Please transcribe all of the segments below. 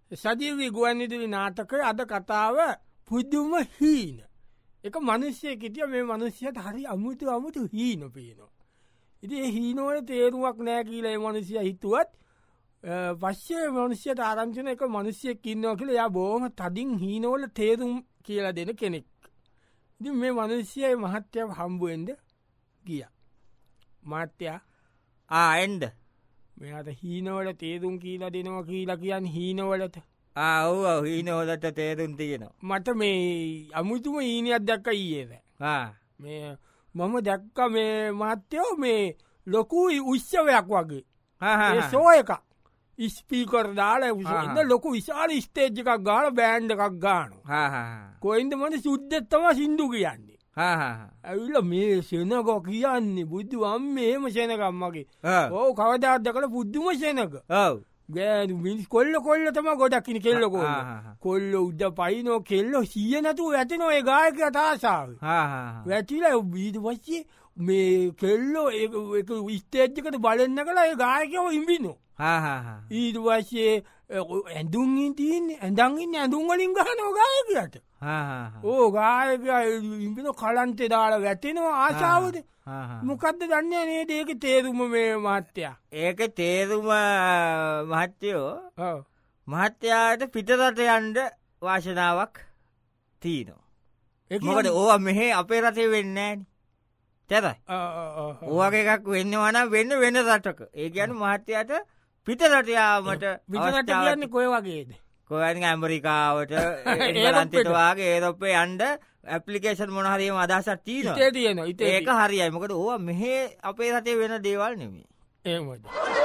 සජීවී ගුවන්විදුලි නාටකය අද කතාව පුදුම හීන. එක මනුස්්‍යය කෙටිය මේ මනුස්්‍යයට හරි අමුතු හීන පේනවා. ඉති හීනෝට තේරුවක් නෑ කියීල මනුසිය හිතුවත් පශ්‍ය මනුස්්‍යයට ආරංචන එක මනුස්්‍යයක් ඉන්නවා කියල යා බෝම තදින් හීනෝල තේරුම් කියලා දෙන කෙනෙක්. ඉති මේ මනුස්්‍යය මහත්‍යය හම්බුවෙන්ද ගිය. මාත්‍යයා එන්ඩ මෙයාට හීනවල තේරුම් කියලා දෙනවා කියලා කියන්න හීනවලට ඔව් හීනවලට තේරුම් තියෙනවා. මට මේ අමුතුම ඊනියක් දැක්ක ඊයේද මේ මම දැක්ක මේ මහත්තයෝ මේ ලොකුයි උත්සවයක් වගේ සෝ එක ඉස්පීකර් දාලා උසන්න ලොකු විශාල ස්ටේජ් එකක් ගාල බෑන්්ඩ එකක් ගානු කොයින්ද මට සුද්දෙත්තම සිින්දු කියන්නේ ඇවිල්ල මේ සෙනගෝ කියන්නේ බුද්ධ අම්මේම සෙනකම්මගේ ඕ කවදාත්ද කළ පුද්දුම සෙනක ගෑනු මිනිස් කොල්ල තම ගොඩක්කින කෙල්ලකො කොල්ල උද්ද පයිනෝ කෙල්ලො සිය නැතු ඇතිනො ඒ ගායක තාසාාව වැටිල බීට පස්සේ මේ කෙල්ලෝ විස්තේජ්ජකට බලන්න කලා ඒ ගායකව ඉම්බිනෝ ඊට වස්සේ ඇඳුන්ගින් තියන්නේ ඇඳංගින් ඇඳුන්වලින් ගහනෝ ගායකයට ඕ ගායක ඉම්පින කලන්තෙ දාලා වැටෙනවා ආශාවද මොකක්ද දන්න නේ ඒක තේරුම මේ මහත්තයා ඒක තේරුම මහත්තයෝ මහත්තයාට පිටරට යන්ඩ වාශනාවක් තිීනෝ මොකට ඕ මෙහෙ අපේ රටේ වෙන්නෑන තැරයි ඕගේ එකක් වෙන්න වන වෙන්න වෙන රටක ඒ ගැන මහත්තයට පිටරටයාමට විටරට කියන්න කොය වගේද කොයන් ඇමරිකාවට ඒරන්තටවාගේ ඒරොපේ අන්ඩ ඇපලිකේෂන් මොනහරීම අදසත් තිීන තියෙන ඒක හරියි මොකට ඕ මෙහෙ අපේ රටේ වෙන දේවල් නෙමේ ඒමද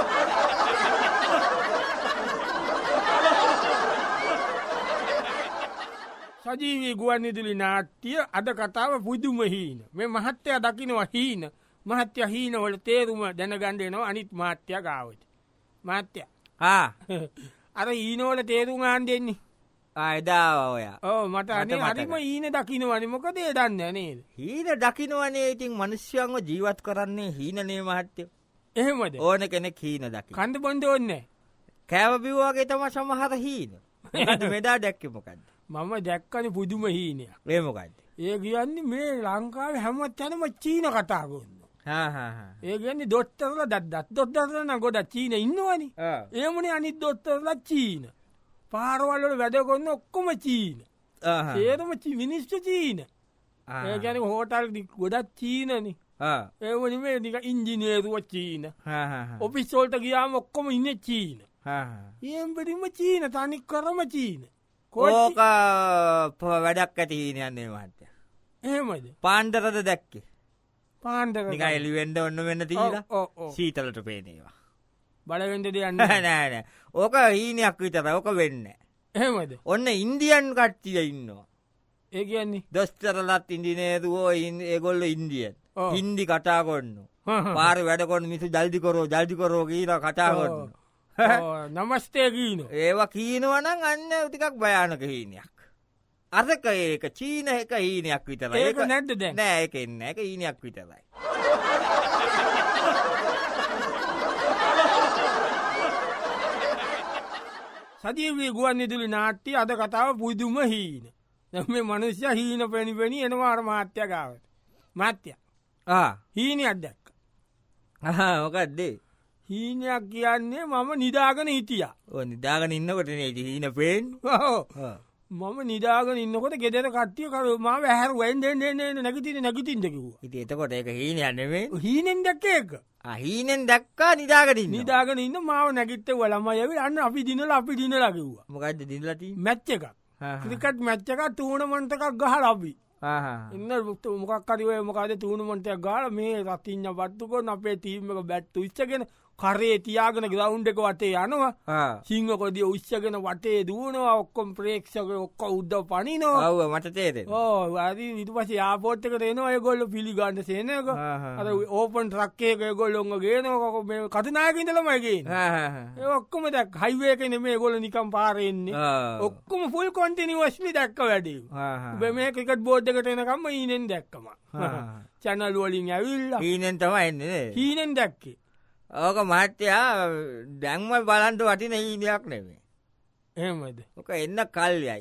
සජීවී ගුවන්විදුලි නාට්‍ය අද කතාව පුදුම හීන මේ මහත්‍යය දකිනවා හීන මහත්‍ය හීනවල තේරුම දැනගණ්ඩයනවා අනිත් මාත්‍යය ගාවට මාත්‍ය අර ඊනෝල තේරුම් ආන් දෙන්නේ එදාවය මට අනේ හරිම ඊන දකිනවනි මොකදේ දන්න නේද හීන දකිනවනේ ඉතින් මනුෂ්‍යයන්ව ජීවත් කරන්නේ හීනනේ මහත්‍යය එහෙමද ඕන කෙනෙක් හීන දකි කන්ද බොන්ඩ ඔන්න කෑවබිවාගේ තම සමහර හීන මෙදා දැක්කමකක්ද මම දැක්කන පුදුම හීනයක් ඒමකක්ද ඒ කියන්නේ මේ ලංකාව හැමත් යනම චීන කතාගොන්න ඒ ගන්නේ දොත්තරල දත් දොත්තරන ගොඩ චීන ඉන්නවනි ඒමන අනිත් දොත්තරල චීන පාරවල්ලට වැඩකොන්න ඔක්කොම චීන ඒරම මිනිස්්ට චීන ඒ ගැන හෝටල් ගොඩත් චීනන ඒවනි මේ නික ඉංජිනේරුව චීන ඔපිස්සෝල්ට ගියාම ඔක්කොම ඉන්න චීන ඒම්පටිම චීන තනික් කරම චීන කෝක වැඩක් ඇති හීනයන්නේ මහත්‍ය එහෙමද පාන්ඩරද දැක්කේ පාන්ඩ එලිවෙන්ඩ ඔන්න වෙන්න තිීල සීතලට පේනවා බලවෙඩ දෙයන්න නෑනෑ ඕක හීනයක් විතර ඕක වෙන්න එහෙමද ඔන්න ඉන්දියන් කට්ටිය ඉන්නවා ඒ කියන්නේ දොස්තරලත් ඉන්දිනේරුවෝ ඒගොල්ල ඉන්දියන් හින්දි කටාකොන්න පාර වැඩකොන්න මිසු ජල්දිකොරෝ ජල්දිකොරෝ කියීර කටාකොන්න නමස්තේ කීන ඒවා කීනවනං අන්න ටිකක් භයානක හීනයක් අරක ඒක චීන එක හීනයක් විතර ඒක නැද්ද දැන් නෑ එක එන්න එක හීනයක් විතරයි සජීවී ගුවන්විදුලි නාට්‍ය අද කතාව පුදුම හීන මේ මනුෂ්‍ය හීන පැණිපැණි එනවාර මාත්‍ය ගාවට මාත්‍ය හීනයක් දැක්ක ඕකක්දේ හීනයක් කියන්නේ මම නිදාගන හිටිය නිදාගන ඉන්නකොට හීන පේෙන් මම නිදාගන ඉන්නකොට ගෙදර කට්ටිය කර ම වැහැර වැන්ඩ නැගතින නැගතින්දකිව ඉති එතකොට එක හීනයන්නවේ හීනෙන් දැක්ක එක හීනෙන් දක්කා නිදාගට නිදාගන ඉන්න මාව නැගිත්ත වලමයව අන්න අපි දිනල අපි දින ලකිව්වා මොකක්ද දිනලති මැච්ච එකක් ක්‍රිකට් මැච්චක තූනමන්තකක් ගහ ලබි ඉන්න මොකක්කරිවේ මොකද තූනමන්තයක් ගාල මේ රතිං්ඥ පත්තුකො අපේ තීමක බැට්තු ඉච්චගෙන කරේ තියාගෙන ග්‍රවුන්් එක වටේ යනවා සිංහකොදිය උච්චගෙන වටේ දූනවා ඔක්කොම් ප්‍රේක්ෂක ඔක්ක උද්ද පනිනවා ඔව මට තේද වාදී විට පස යාපෝට්ක එනවා ඒගොල්ල පිළිගන්න සේනක අ ඕපන් ්‍රක්කේක ගොල්ලොන්ග ගේනකොක මේ කතනායකින්ටලමයිගේ ඒ ඔක්කොම දැක් හයිවේක නෙමේ ගොල නිකම් පාරෙන්නේ ඔක්කොම ෆුල් කොන්ටිනි වස්ලි දැක්ක වැඩේ මේ ක්‍රිකට් බෝඩ්ඩකට එනකම්ම ඊනෙන් දැක්කම චැනල්ුවලින් ඇවිල්ල හීනෙන් තමයි හීනෙන් දැක්කේ ඕක මහත්තයා දැන්ම බලන්ට වටින හීනයක් නෙවේ එහෙමද ඕක එන්න කල්යයි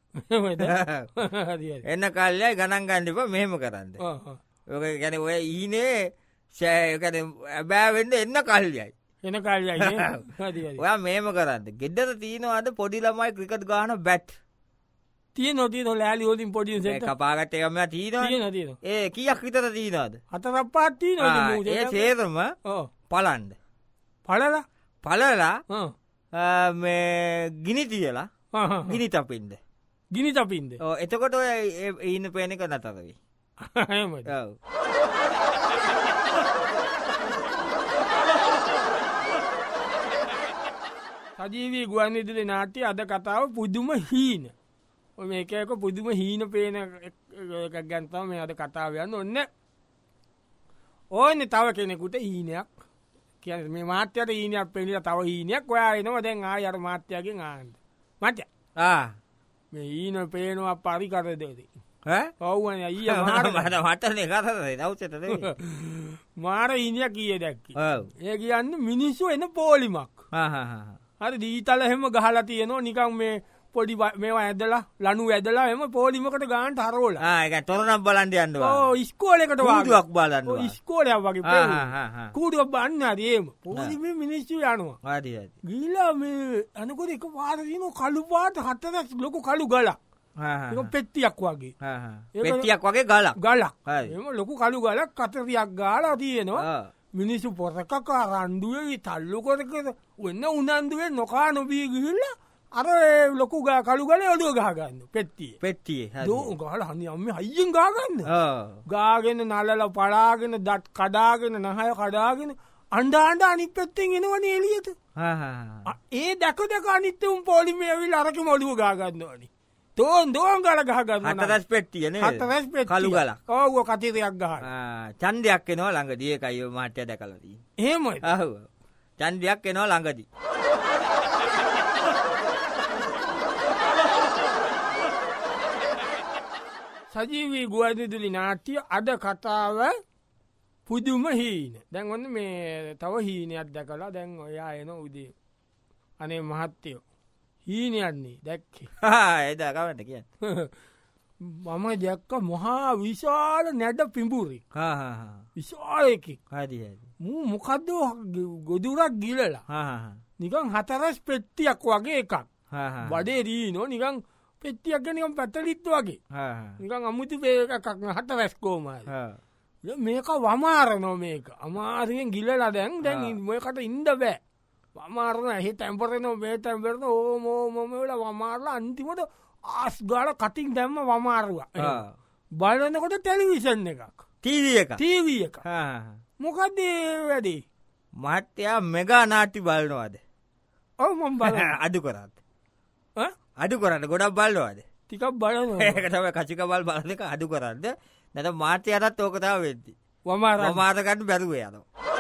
එන්න කල්යයි ගණන් ගන්න එපා මෙහෙම කරන්න ඕක ගැන ඔය ඊනේ ඇබෑවෙන්න එන්න කල්යයි එන කල්යයි ඔයා මේම කරන්න ගෙදර තියනවාද පොඩි ළමයි ක්‍රිකට් ගාන බැට් තිය නොතිය නො ලෑලි හෝලින් පොඩි කපාගට එකම තිීන ඒ කියක් විතර තිීනවාද අතරක් පාත්තිී ඒ සේරම පලන්ඩ පලලා මේ ගිනි තියලා ගිනි තපින්ද ගිනි තපින්ද එතකොට ඔය ඉන්න පේනක නතරවී සජීවී ගුවන් ඉදිරි නාට්‍ය අද කතාව පුදුම හීන මේකක පුදුම හීන පේන ගැන්තම මේ අද කතාවයන්න ඔන්න ඕන්න තව කෙනෙකුට හීනයක් කිය මේ මාත්‍යයට ඊනයක් පෙනිල තව හීනයක් ඔයා එනවා දැන් ආයර මාත්‍යයගෙන් ආන්ද මත්‍ය මේ ඊන පේනවා පරිකර දෙදී ඔව්වන ඊ මටන කර දවසට මාර ඉනිය කිය දැක්කි ඒ කියන්න මිනිස්සු එන පෝලිමක් හරි දීතල හෙම ගහලා තියනවා නිකම් මේ පොඩි මේවා ඇදලා ලනු ඇදලා එම පෝලිමකට ගාන්ට හරෝල තොරනම් බලන්ඩ යන්න ස්කෝලකට වාදුවක් බලන්න ස්කෝලයක් වගේ කූඩුවක් බන්න අදේම පෝලිම මිනිස්සු යනවා ගීලා මේ අනකොට එක පාරදින කළු පාට හත්තදස් ලොකු කළු ගලා පෙත්තියක් වගේ පෙත්තියක් වගේ ගලක් ගලක් එම ලොකු කළු ගලක් කතරයක් ගාලා තියෙනවා මිනිස්සු පොරකක රණ්ඩුවේ තල්ලුකොරකද ඔන්න උනන්දුවේ නොකා නොබී ගිහිල්ලා අර ලොකු කළු ගල ඔඩුව ගහගන්න පෙත්තිය දෝ ගල හනි අම්ම අයියෙන් ගාගන්න ගාගෙන නලල පලාගෙන දත් කඩාගෙන නහය කඩාගෙන අන්ඩාන්ඩ අනි පැත්තෙන් එනවන එලියට ඒ දැක දෙක අනිත්තවම් පොලිම ඇවිල් අරක මොඩුව ගාගන්නවනි තෝන් දෝන් ගල ගහගන්න හතරස් පෙට්ටියන හතරස් පෙත් කළු ගල ඕව කතිරයක් ගහ චන්දයක් එනවා ළඟ දියකයි මාට්‍ය දැකලදී එහෙම චන්දයක් එනවා ළඟදී සජීවී ගුවන්විදුලි නාට්‍ය අද කතාව පුදුම හීන දැන් ඔන්න මේ තව හීනයක් දැකලා දැන් ඔයා එන උදේ අනේ මහත්තයෝ හීනයන්නේ දැක්කේ එදාකවට කිය මම දැක්ක මහා විශාල නැඩ පිඹුරි විශාලයකි මූ මොකක්ද ගොදුරක් ගිලලා නිකන් හතරස් පෙට්ටියක් වගේ එකක් වඩේ දීනෝ නිකන් පෙත්තියක් නිකම් පැතලිත් වගේ නිකන් අමුතු පේකක් හට වැස්කෝමයි මේක වමාරනෝ මේක අමාරයෙන් ගිලලා දැන් දැන් මේකට ඉන්ඩ බෑ වමාරන ඇහි තැම්පරනෝ මේ තැම්පරන ඕමෝමොමල වමාරලා අන්තිමට ආස් ගාල කටින් දැම්ම වමාරුව බලනකොට ටෙලිවිෂන් එකක් ටීවී එක මොකක්දේ වැඩේ මහත්තයා මෙගා නාටි බලනවාද ඔව මම් බල අඩු කරත් අඩු කරන්න ගොඩක් බල්ලවාද ටිකක් බලන ඒකතම කචික බල් බලක අඩු කරන්න නැත මාර්තය අරත් ඕකතාව වෙද්දි මාතකට බැරුව යන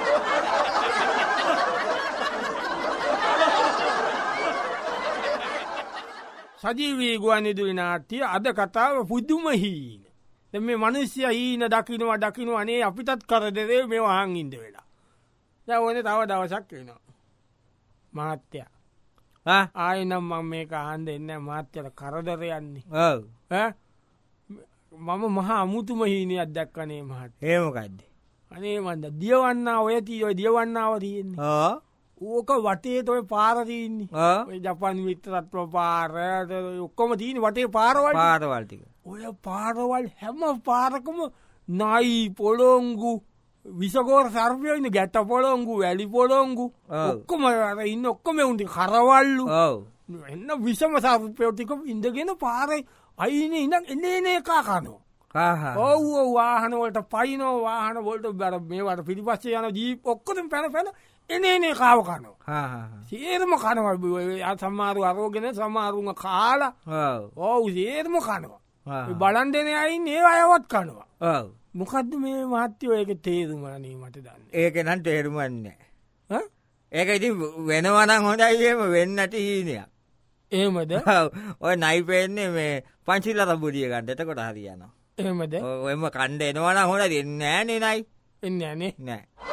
සජීවී ගුවන්විදුලි නාට්‍ය අද කතාව පුදුම හීන මේ මනුස්්‍ය හීන දකිනවා දකිනු අනේ අපිටත් කරදරේ මේ වහන් ඉන්ද වෙලා දැ ඕන තව දවසක් වෙනවා මහත්තයා ආයනම් මම මේක අහන්ද එන්න මාත්‍යයට කරදරයන්නේ මම මහා අමුතුම හීනයක් දැක්කනේ මහත් ඒමකක්ද අනේ මන්ද දියවන්න ඔය තියෝ දියවන්නාව තියෙන්නේ ඕක වටේ තොය පාරතින්නේ ජපන් විත්‍රත්ව පාර ඔක්කොම තියන වටේ පාරවල් පාරවල්ටික ඔය පාරවල් හැම පාරකම නයි පොළොංගු විසගෝර සර්පයන්න ගැට පොළොංගු වැලි පොළොංගු ඔක්කොම ඉන්න ඔක්කොම උන්ටි කරවල්ලු එන්න විසම සර්පයෝටික ඉඳගෙන පාරයි අයින ඉඳක් එන්නේ එකා කනෝ ඔව් වාහනවලට පයිනෝ වාහන වොල්ට බැර මේවට පිරිපස්සේ යන ජී ඔක්කොතම පැන එනේ කාව කනෝ සේරම කනව සම්මාරු අරෝගෙන සමාරුම කාලා ඔවු සේරම කනවා බලන් දෙන අයින් ඒ අයවත් කනවා මොකක්ද මේ මහත්‍යයෝ ඒක තේරුමනේ මට දන්න ඒක නම් තේරුමන්නේ ඒක ඉති වෙනවනං හොඳයිම වෙන්නට හීනයක් ඒමද ඔය නයිපෙන්නේ මේ පංචිල්ල රබුදිය ගන්නට කොට හරියනවා එහෙමද එම කණ්ඩ එනවන හොඳ දෙන්න නෑ නයි එන්න නේ නෑ